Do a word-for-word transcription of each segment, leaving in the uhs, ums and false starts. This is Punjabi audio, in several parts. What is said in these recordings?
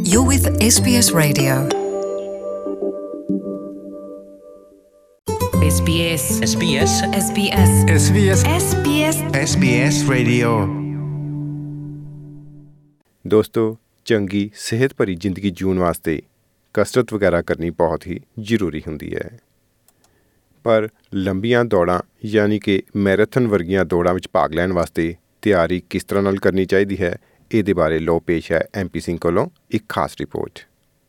You're with S B S Radio. SBS SBS SBS SBS SBS SBS Radio। ਦੋਸਤੋ, ਚੰਗੀ ਸਿਹਤ ਭਰੀ ਜ਼ਿੰਦਗੀ ਜਿਉਣ ਵਾਸਤੇ ਕਸਰਤ ਵਗੈਰਾ ਕਰਨੀ ਬਹੁਤ ਹੀ ਜ਼ਰੂਰੀ ਹੁੰਦੀ ਹੈ। ਪਰ ਲੰਬੀਆਂ ਦੌੜਾਂ ਯਾਨੀ ਕਿ ਮੈਰਾਥਨ ਵਰਗੀਆਂ ਦੌੜਾਂ ਵਿੱਚ ਭਾਗ ਲੈਣ ਵਾਸਤੇ ਤਿਆਰੀ ਕਿਸ ਤਰ੍ਹਾਂ ਨਾਲ ਕਰਨੀ ਚਾਹੀਦੀ ਹੈ, ਇਹਦੇ ਬਾਰੇ ਲੋ ਪੇਸ਼ ਹੈ ਐਮ ਪੀ ਸਿੰਘ ਕੋਲੋਂ ਇੱਕ ਖਾਸ ਰਿਪੋਰਟ।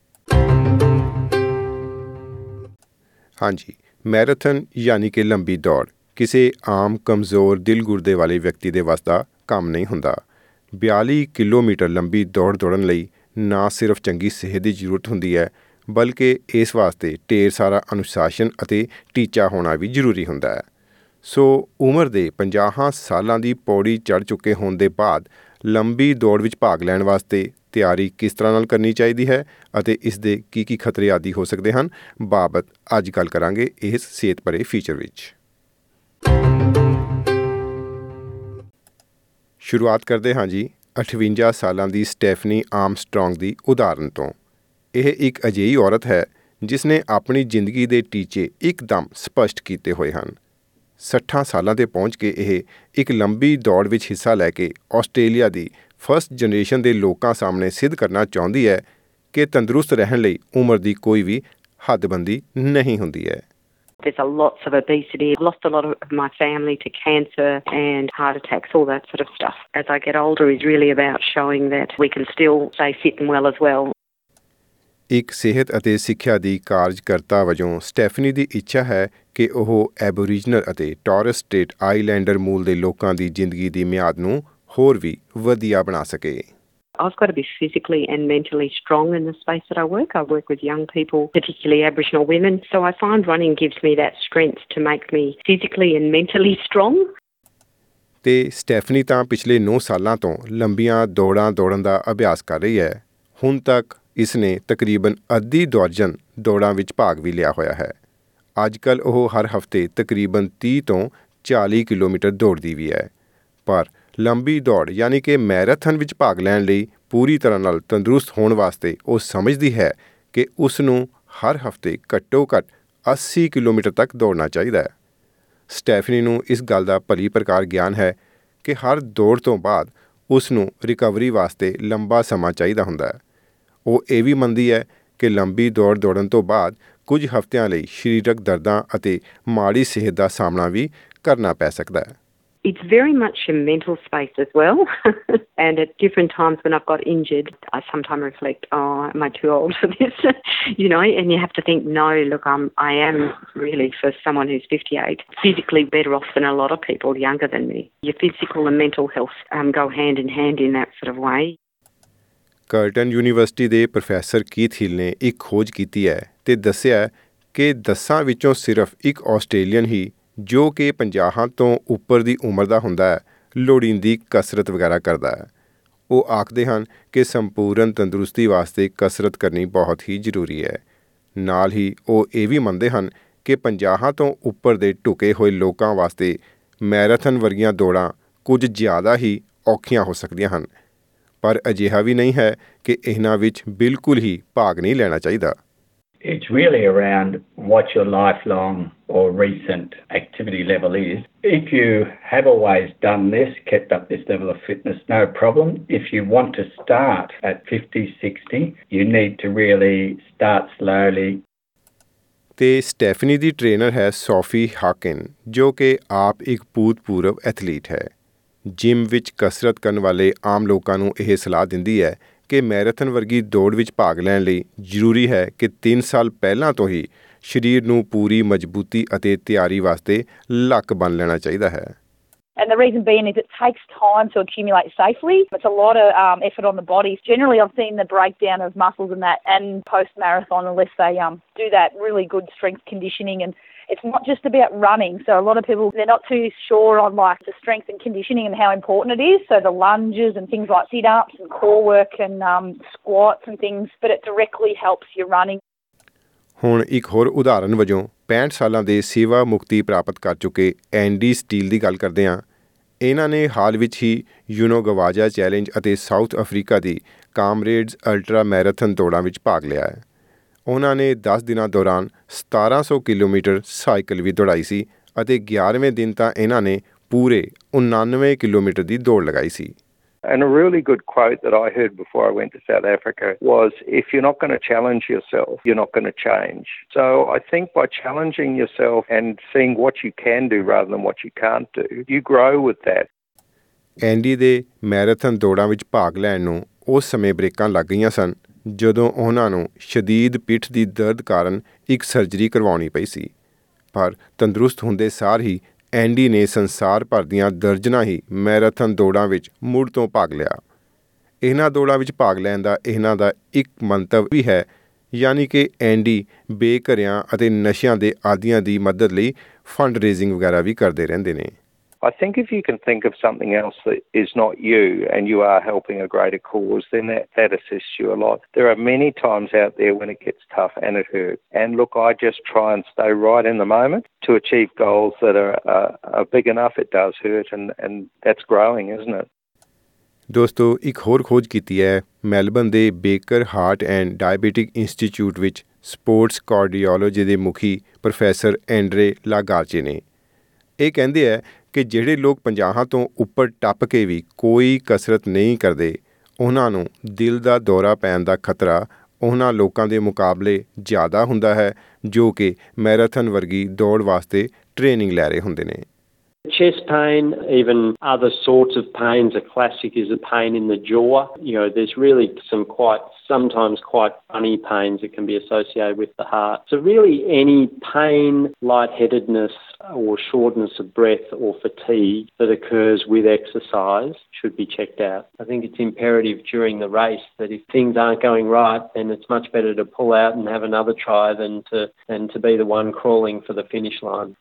ਹਾਂਜੀ, ਮੈਰਾਥਨ ਯਾਨੀ ਕਿ ਲੰਬੀ ਦੌੜ ਕਿਸੇ ਆਮ ਕਮਜ਼ੋਰ ਦਿਲ ਗੁਰਦੇ ਵਾਲੇ ਵਿਅਕਤੀ ਦੇ ਵੱਸ ਦਾ ਕੰਮ ਨਹੀਂ ਹੁੰਦਾ। ਬਿਆਲੀ ਕਿਲੋਮੀਟਰ ਲੰਬੀ ਦੌੜ ਦੌੜਨ ਲਈ ਨਾ ਸਿਰਫ ਚੰਗੀ ਸਿਹਤ ਦੀ ਜ਼ਰੂਰਤ ਹੁੰਦੀ ਹੈ, ਬਲਕਿ ਇਸ ਵਾਸਤੇ ਢੇਰ ਸਾਰਾ ਅਨੁਸ਼ਾਸਨ ਅਤੇ ਟੀਚਾ ਹੋਣਾ ਵੀ ਜ਼ਰੂਰੀ ਹੁੰਦਾ ਹੈ। ਸੋ ਉਮਰ ਦੇ ਪੰਜਾਹਾਂ ਸਾਲਾਂ ਦੀ ਪੌੜੀ ਚੜ੍ਹ ਚੁੱਕੇ ਹੋਣ ਦੇ ਬਾਅਦ ਲੰਬੀ ਦੌੜ ਵਿੱਚ ਭਾਗ ਲੈਣ ਵਾਸਤੇ ਤਿਆਰੀ ਕਿਸ ਤਰ੍ਹਾਂ ਨਾਲ ਕਰਨੀ ਚਾਹੀਦੀ ਹੈ ਅਤੇ ਇਸ ਦੇ ਕੀ ਕੀ ਖਤਰੇ ਆਦਿ ਹੋ ਸਕਦੇ ਹਨ, ਬਾਬਤ ਅੱਜ ਗੱਲ ਕਰਾਂਗੇ ਇਸ ਸਿਹਤ ਭਰੇ ਫੀਚਰ ਵਿੱਚ। ਸ਼ੁਰੂਆਤ ਕਰਦੇ ਹਾਂ ਜੀ ਅਠਵੰਜਾ ਸਾਲਾਂ ਦੀ ਸਟੈਫਨੀ ਆਰਮਸਟਰੋਂਗ ਦੀ ਉਦਾਹਰਨ ਤੋਂ। ਇਹ ਇੱਕ ਅਜਿਹੀ ਔਰਤ ਹੈ ਜਿਸ ਨੇ ਆਪਣੀ ਜ਼ਿੰਦਗੀ ਦੇ ਟੀਚੇ ਇੱਕਦਮ ਸਪਸ਼ਟ ਕੀਤੇ ਹੋਏ ਹਨ। ਸੱਠਾਂ ਸਾਲਾਂ 'ਤੇ ਪਹੁੰਚ ਕੇ ਇਹ ਇੱਕ ਲੰਬੀ ਦੌੜ ਵਿੱਚ ਹਿੱਸਾ ਲੈ ਕੇ ਆਸਟ੍ਰੇਲੀਆ ਦੀ ਫਸਟ ਜਨਰੇਸ਼ਨ ਦੇ ਲੋਕਾਂ ਸਾਹਮਣੇ ਸਿੱਧ ਕਰਨਾ ਚਾਹੁੰਦੀ ਹੈ ਕਿ ਤੰਦਰੁਸਤ ਰਹਿਣ ਲਈ ਉਮਰ ਦੀ ਕੋਈ ਵੀ ਹੱਦਬੰਦੀ ਨਹੀਂ ਹੁੰਦੀ ਹੈ। There's a lots of obesity. I've lost a lot of my family to cancer and heart attacks, all that sort of stuff. As I get older is really about showing that we can still stay fit and well as well. ਇੱਕ ਸਿਹਤ ਅਤੇ ਸਿੱਖਿਆ ਦੀ ਕਾਰਜਕਰਤਾ ਵਜੋਂ ਸਟੈਫਨੀ ਦੀ ਇੱਛਾ ਹੈ ਕਿ ਉਹ ਐਬੋਰੀਜਨਲ ਅਤੇ ਟੋਰਸ ਸਟ੍ਰੇਟ ਆਈਲੈਂਡਰ ਮੂਲ ਦੇ ਲੋਕਾਂ ਦੀ ਜ਼ਿੰਦਗੀ ਦੀ ਮਿਆਦ ਨੂੰ ਹੋਰ ਵੀ ਵਧੀਆ ਬਣਾ ਸਕੇ। I've got to be physically and mentally strong in the space that I work. I work with young people, particularly Aboriginal women. So I find running gives me that strength to make me physically and mentally strong. ਤੇ ਸਟੈਫਨੀ ਤਾਂ ਪਿਛਲੇ ਨੌ ਸਾਲਾਂ ਤੋਂ ਲੰਬੀਆਂ ਦੌੜਾਂ ਦੌੜਨ ਦਾ ਅਭਿਆਸ ਕਰ ਰਹੀ ਹੈ। ਹੁਣ ਤੱਕ ਇਸ ਨੇ ਤਕਰੀਬਨ ਅੱਧੀ ਦਰਜਨ ਦੌੜਾਂ ਵਿੱਚ ਭਾਗ ਵੀ ਲਿਆ ਹੋਇਆ ਹੈ। ਅੱਜ ਕੱਲ੍ਹ ਉਹ ਹਰ ਹਫ਼ਤੇ ਤਕਰੀਬਨ ਤੀਹ ਤੋਂ ਚਾਲੀ ਕਿਲੋਮੀਟਰ ਦੌੜਦੀ ਵੀ ਹੈ। ਪਰ ਲੰਬੀ ਦੌੜ ਯਾਨੀ ਕਿ ਮੈਰਾਥਨ ਵਿੱਚ ਭਾਗ ਲੈਣ ਲਈ ਪੂਰੀ ਤਰ੍ਹਾਂ ਨਾਲ ਤੰਦਰੁਸਤ ਹੋਣ ਵਾਸਤੇ ਉਹ ਸਮਝਦੀ ਹੈ ਕਿ ਉਸ ਨੂੰ ਹਰ ਹਫ਼ਤੇ ਘੱਟੋ ਘੱਟ ਅੱਸੀ ਕਿਲੋਮੀਟਰ ਤੱਕ ਦੌੜਨਾ ਚਾਹੀਦਾ ਹੈ। ਸਟੈਫਨੀ ਨੂੰ ਇਸ ਗੱਲ ਦਾ ਭਲੀ ਪ੍ਰਕਾਰ ਗਿਆਨ ਹੈ ਕਿ ਹਰ ਦੌੜ ਤੋਂ ਬਾਅਦ ਉਸ ਨੂੰ ਰਿਕਵਰੀ ਵਾਸਤੇ ਲੰਬਾ ਸਮਾਂ ਚਾਹੀਦਾ ਹੁੰਦਾ ਹੈ। ਉਹ ਇਹ ਵੀ ਮੰਨਦੀ ਹੈ ਕਿ ਲੰਬੀ ਦੌੜ ਦੌੜਨ ਤੋਂ ਬਾਅਦ ਕੁਝ ਹਫ਼ਤਿਆਂ ਲਈ ਸਰੀਰਕ ਦਰਦਾਂ ਅਤੇ ਮਾੜੀ ਸਿਹਤ ਦਾ ਸਾਹਮਣਾ ਵੀ ਕਰਨਾ ਪੈ ਸਕਦਾ ਹੈ। It's very much a mental space as well. And at different times when I've got injured, I sometimes reflect, oh, am I too old for this? You know, and you have to think, no, look, I'm, I am really, for someone who's fifty-eight, physically better off than a lot of people younger than me. Your physical and mental health um, go hand in hand in that sort of way. Curtin university ਦੇ ਪ੍ਰੋਫੈਸਰ ਕੀਥ ਹਿਲ ਨੇ ਇੱਕ ਖੋਜ ਕੀਤੀ ਹੈ ਅਤੇ ਦੱਸਿਆ ਕਿ ਦਸਾਂ ਵਿੱਚੋਂ ਸਿਰਫ ਇੱਕ ਆਸਟ੍ਰੇਲੀਅਨ ਹੀ ਜੋ ਕਿ ਪੰਜਾਹਾਂ ਤੋਂ ਉੱਪਰ ਦੀ ਉਮਰ ਦਾ ਹੁੰਦਾ ਹੈ, ਲੋੜੀਂਦੀ ਕਸਰਤ ਵਗੈਰਾ ਕਰਦਾ ਹੈ। ਉਹ ਆਖਦੇ ਹਨ ਕਿ ਸੰਪੂਰਨ ਤੰਦਰੁਸਤੀ ਵਾਸਤੇ ਕਸਰਤ ਕਰਨੀ ਬਹੁਤ ਹੀ ਜ਼ਰੂਰੀ ਹੈ। ਨਾਲ ਹੀ ਉਹ ਇਹ ਵੀ ਮੰਨਦੇ ਹਨ ਕਿ ਪੰਜਾਹਾਂ ਤੋਂ ਉੱਪਰ ਦੇ ਢੁਕੇ ਹੋਏ ਲੋਕਾਂ ਵਾਸਤੇ ਮੈਰਾਥਨ ਵਰਗੀਆਂ ਦੌੜਾਂ ਕੁਝ ਜ਼ਿਆਦਾ ਹੀ ਔਖੀਆਂ ਹੋ ਸਕਦੀਆਂ ਹਨ। ਪਰ ਅਜਿਹਾ ਵੀ ਨਹੀਂ ਹੈ ਕਿ ਇਹਨਾਂ ਵਿੱਚ ਬਿਲਕੁਲ ਹੀ ਭਾਗ ਨਹੀਂ ਲੈਣਾ ਚਾਹੀਦਾ। It's really around what your lifelong or recent activity level is. If you have always done this, kept up this level of fitness, no problem. If you want to start at fifty, sixty, you need to really start slowly. ਤੇ ਸਟੈਫਨੀ ਦੀ ਟ੍ਰੇਨਰ ਹੈ ਸੋਫੀ ਹਾਕਿਨ, ਜੋ ਕਿ ਆਪ ਇੱਕ ਭੂਤਪੂਰਵ ਐਥਲੀਟ ਹੈ। ਜਿਮ ਵਿੱਚ ਕਸਰਤ ਕਰਨ ਵਾਲੇ ਆਮ ਲੋਕਾਂ ਨੂੰ ਇਹ ਸਲਾਹ ਦਿੰਦੀ ਹੈ ਕਿ ਮੈਰਾਥਨ ਵਰਗੀ ਦੌੜ ਵਿੱਚ ਭਾਗ ਲੈਣ ਲਈ ਜ਼ਰੂਰੀ ਹੈ ਕਿ ਤਿੰਨ ਸਾਲ ਪਹਿਲਾਂ ਤੋਂ ਹੀ ਸਰੀਰ ਨੂੰ ਪੂਰੀ ਮਜ਼ਬੂਤੀ ਅਤੇ ਤਿਆਰੀ ਵਾਸਤੇ ਲੱਕ ਬੰਨ੍ਹ ਲੈਣਾ ਚਾਹੀਦਾ ਹੈ। And the reason being is it takes time to accumulate safely. It's a lot of um, effort on the body. Generally, I've seen the breakdown of muscles and that and post-marathon unless they um, do that really good strength conditioning. And it's not just about running. So a lot of people, they're not too sure on like the strength and conditioning and how important it is. So the lunges and things like sit-ups and core work and um, squats and things, but it directly helps your running. ਹੁਣ ਇੱਕ ਹੋਰ ਉਦਾਹਰਨ ਵਜੋਂ ਪੈਂਹਠ ਸਾਲਾਂ ਦੇ ਸੇਵਾ ਮੁਕਤੀ ਪ੍ਰਾਪਤ ਕਰ ਚੁੱਕੇ ਐਂਡੀ ਸਟੀਲ ਦੀ ਗੱਲ ਕਰਦੇ ਹਾਂ। ਇਹਨਾਂ ਨੇ ਹਾਲ ਵਿੱਚ ਹੀ ਯੂਨੋ ਗਵਾਜਾ ਚੈਲੰਜ ਅਤੇ ਸਾਊਥ ਅਫਰੀਕਾ ਦੀ ਕਾਮਰੇਡਸ ਅਲਟਰਾ ਮੈਰਾਥਨ ਦੌੜਾਂ ਵਿੱਚ ਭਾਗ ਲਿਆ ਹੈ। ਉਹਨਾਂ ਨੇ ਦਸ ਦਿਨਾਂ ਦੌਰਾਨ ਸਤਾਰਾਂ ਸੌ ਕਿਲੋਮੀਟਰ ਸਾਈਕਲ ਵੀ ਦੌੜਾਈ ਸੀ ਅਤੇ ਗਿਆਰਵੇਂ ਦਿਨ ਤਾਂ ਇਹਨਾਂ ਨੇ ਪੂਰੇ ਉਣਾਨਵੇਂ ਕਿਲੋਮੀਟਰ ਦੀ ਦੌੜ ਲਗਾਈ ਸੀ। And a really good quote that I heard before I went to South Africa was, if you're not going to challenge yourself, you're not going to change. So I think by challenging yourself and seeing what you can do rather than what you can't do, you grow with that. ਐਂਡੀ ਦੇ ਮੈਰਾਥਨ ਦੌੜਾਂ ਵਿੱਚ ਭਾਗ ਲੈਣ ਨੂੰ ਉਸ ਸਮੇਂ ਬ੍ਰੇਕਾਂ ਲੱਗ ਗਈਆਂ ਸਨ ਜਦੋਂ ਉਹਨਾਂ ਨੂੰ ਸ਼ਦੀਦ ਪਿੱਠ ਦੀ ਦਰਦ ਕਾਰਨ ਇੱਕ ਸਰਜਰੀ ਕਰਵਾਉਣੀ ਪਈ ਸੀ। ਪਰ ਤੰਦਰੁਸਤ ਹੁੰਦੇ ਸਾਰ ਹੀ ਐਂਡੀ ਨੇ ਸੰਸਾਰ ਭਰ ਦੀਆਂ ਦਰਜਨਾਂ ਹੀ ਮੈਰਾਥਨ ਦੌੜਾਂ ਵਿੱਚ ਮੁੜ ਤੋਂ ਭਾਗ ਲਿਆ। ਇਹਨਾਂ ਦੌੜਾਂ ਵਿੱਚ ਭਾਗ ਲੈਣ ਦਾ ਇਹਨਾਂ ਦਾ ਇੱਕ ਮੰਤਵ ਵੀ ਹੈ, ਯਾਨੀ ਕਿ ਐਂਡੀ ਬੇਘਰਿਆਂ ਅਤੇ ਨਸ਼ਿਆਂ ਦੇ ਆਦੀਆਂ ਦੀ ਮਦਦ ਲਈ ਫੰਡ ਰੇਜ਼ਿੰਗ ਵਗੈਰਾ ਵੀ ਕਰਦੇ ਰਹਿੰਦੇ ਨੇ। I think if you can think of something else that is not you and you are helping a greater cause, then that, that assists you a lot. There are many times out there when it gets tough and it hurts. And look, I just try and stay right in the moment to achieve goals that are, uh, are big enough. It does hurt and, and that's growing, isn't it? ਦੋਸਤੋ, ਇੱਕ ਹੋਰ ਖੋਜ ਕੀਤੀ ਹੈ ਮੈਲਬਨ ਦੇ Baker heart and diabetic institute ਵਿੱਚ ਸਪੋਰਟਸ ਕਾਰਡੀਓਲੋਜੀ ਦੇ ਮੁਖੀ ਪ੍ਰੋਫੈਸਰ ਐਂਡਰੇ ਲਾਗਾਰਚੇ ਨੇ। ਇਹ ਕਹਿੰਦੇ ਹੈ ਕਿ ਜਿਹੜੇ ਲੋਕ ਪੰਜਾਹਾਂ ਤੋਂ ਉੱਪਰ ਟੱਪ ਕੇ ਵੀ ਕੋਈ ਕਸਰਤ ਨਹੀਂ ਕਰਦੇ, ਉਹਨਾਂ ਨੂੰ ਦਿਲ ਦਾ ਦੌਰਾ ਪੈਣ ਦਾ ਖਤਰਾ ਉਹਨਾਂ ਲੋਕਾਂ ਦੇ ਮੁਕਾਬਲੇ ਜ਼ਿਆਦਾ ਹੁੰਦਾ ਹੈ ਜੋ ਕਿ ਮੈਰਾਥਨ ਵਰਗੀ ਦੌੜ ਵਾਸਤੇ ਟ੍ਰੇਨਿੰਗ ਲੈ ਰਹੇ ਹੁੰਦੇ ਨੇ। Chest pain, even other sorts of pains, a classic is a pain in the jaw. You know, there's really some quite, sometimes quite funny pains that can be associated with the heart. So really any pain, lightheadedness or shortness of breath or fatigue that occurs with exercise should be checked out. I think it's imperative during the race that if things aren't going right, then it's much better to pull out and have another try than to, than to be the one crawling for the finish line.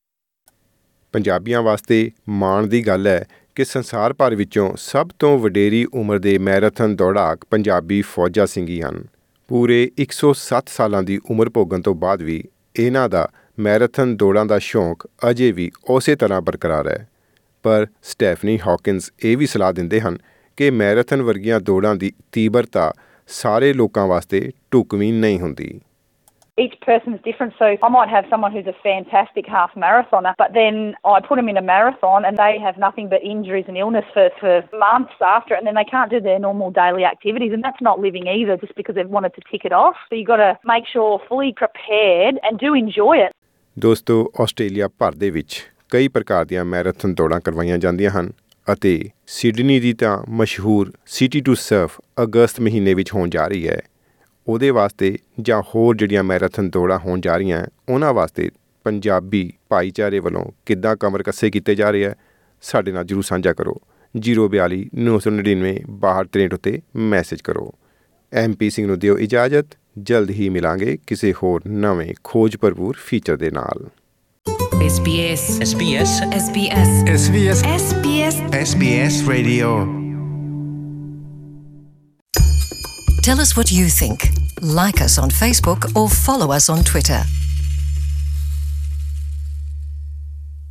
ਪੰਜਾਬੀਆਂ ਵਾਸਤੇ ਮਾਣ ਦੀ ਗੱਲ ਹੈ ਕਿ ਸੰਸਾਰ ਭਰ ਵਿੱਚੋਂ ਸਭ ਤੋਂ ਵਡੇਰੀ ਉਮਰ ਦੇ ਮੈਰਾਥਨ ਦੌੜਾਕ ਪੰਜਾਬੀ ਫੌਜਾ ਸਿੰਘ ਹੀ ਹਨ। ਪੂਰੇ ਇੱਕ ਸੌ ਸੱਤ ਸਾਲਾਂ ਦੀ ਉਮਰ ਭੋਗਣ ਤੋਂ ਬਾਅਦ ਵੀ ਇਹਨਾਂ ਦਾ ਮੈਰਾਥਨ ਦੌੜਾਂ ਦਾ ਸ਼ੌਂਕ ਅਜੇ ਵੀ ਉਸੇ ਤਰ੍ਹਾਂ ਬਰਕਰਾਰ ਹੈ। ਪਰ ਸਟੈਫਨੀ ਹਾਕਿੰਸ ਇਹ ਵੀ ਸਲਾਹ ਦਿੰਦੇ ਹਨ ਕਿ ਮੈਰਾਥਨ ਵਰਗੀਆਂ ਦੌੜਾਂ ਦੀ ਤੀਬਰਤਾ ਸਾਰੇ ਲੋਕਾਂ ਵਾਸਤੇ ਢੁਕਵੀਂ ਨਹੀਂ ਹੁੰਦੀ। Each person's different, so I might have someone who's a fantastic half marathoner, but then I put them in a marathon and they have nothing but injuries and illness for, for months after, and then they can't do their normal daily activities, and that's not living either, just because they've wanted to tick it off. So you've got to make sure fully prepared and do enjoy it. ਦੋਸਤੋ, ਆਸਟ੍ਰੇਲੀਆ ਭਰ ਦੇ ਵਿੱਚ ਕਈ ਪ੍ਰਕਾਰ ਦੀਆਂ ਮੈਰਾਥਨ ਦੌੜਾਂ ਕਰਵਾਈਆਂ ਜਾਂਦੀਆਂ ਹਨ ਅਤੇ ਸਿਡਨੀ ਦੀ ਤਾਂ ਮਸ਼ਹੂਰ ਸਿਟੀ ਟੂ ਸਰਫ ਅਗਸਤ ਮਹੀਨੇ ਵਿੱਚ ਹੋਣ ਜਾ ਰਹੀ ਹੈ। ਉਹਦੇ ਵਾਸਤੇ ਜਾਂ ਹੋਰ ਜਿਹੜੀਆਂ ਮੈਰਾਥਨ ਦੌੜਾਂ ਹੋਣ ਜਾ ਰਹੀਆਂ ਉਹਨਾਂ ਵਾਸਤੇ ਪੰਜਾਬੀ ਭਾਈਚਾਰੇ ਵੱਲੋਂ ਕਿੱਦਾਂ ਕਮਰ ਕੱਸੇ ਕੀਤੇ ਜਾ ਰਹੇ ਹੈ, ਸਾਡੇ ਨਾਲ ਜ਼ਰੂਰ ਸਾਂਝਾ ਕਰੋ। ਜ਼ੀਰੋ ਬਿਆਲੀ ਨੌ ਸੌ ਨੜਿਨਵੇਂ ਬਾਹਠ ਤਰੇਂਹਠ ਉੱਤੇ ਮੈਸੇਜ ਕਰੋ। ਐਮ ਪੀ ਸਿੰਘ ਨੂੰ ਦਿਓ ਇਜਾਜ਼ਤ। ਜਲਦ ਹੀ ਮਿਲਾਂਗੇ ਕਿਸੇ ਹੋਰ ਨਵੇਂ ਖੋਜ ਭਰਪੂਰ ਫੀਚਰ ਦੇ ਨਾਲ। S B S S B S S B S S B S S B S S B S Radio. Tell us what you think. Like us on Facebook or follow us on Twitter.